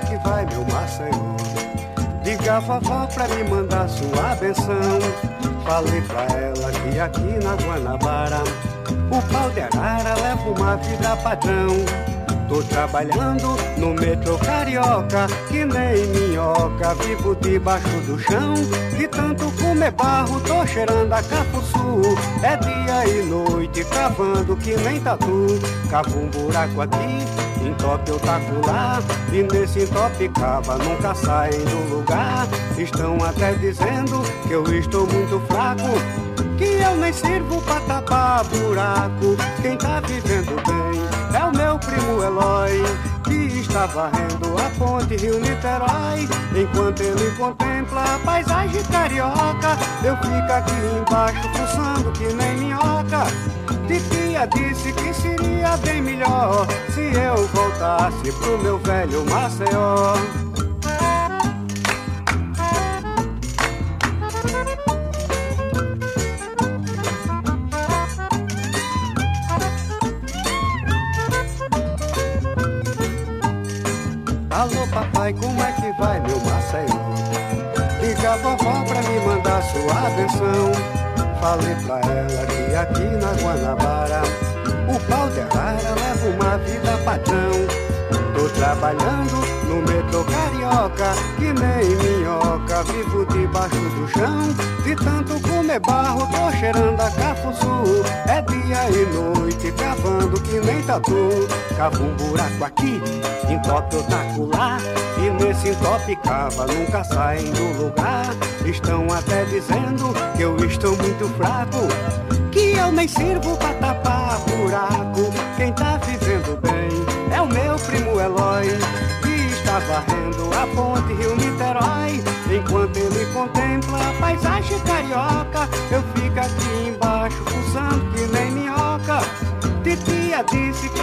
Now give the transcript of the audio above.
que vai, meu Maceió? Diga a vovó pra me mandar sua benção. Falei pra ela que aqui na Guanabara o pau de arara leva uma vida padrão. Tô trabalhando no metrô carioca, que nem minhoca, vivo debaixo do chão. De tanto comer barro, tô cheirando a cafuçu. É dia e noite, cavando que nem tatu. Cavo um buraco aqui, entope eu taco lá. E nesse entope cava, nunca saem do lugar. Estão até dizendo que eu estou muito fraco, que eu nem sirvo pra tapar buraco. Quem tá vivendo bem é o meu primo Eloy, que está varrendo a ponte Rio-Niterói. Enquanto ele contempla a paisagem carioca, eu fico aqui embaixo fuçando que nem minhoca. Titia disse que seria bem melhor se eu voltasse pro meu velho Maceió. Alô papai, como é que vai, meu Maceió? Diga a vovó pra me mandar sua benção. Falei pra ela que aqui na Guanabara o pau de arara leva uma vida padrão. Tô trabalhando no metrô carioca, que nem minhoca, vivo debaixo do chão. De tanto comer barro, tô cheirando a cafuçu. É dia e noite, cavando que nem tatu. Cavo um buraco aqui, entope eu taco lá. E nesse entope cava, nunca saem do lugar. Estão até dizendo que eu estou muito fraco, que eu nem sirvo pra tapar buraco. Quem tá vivendo bem é o meu primo Eloy, que está varrendo a ponte Rio-Niterói. Enquanto ele contempla a paisagem carioca, eu fico aqui embaixo fuçando que nem minhoca. Titia disse que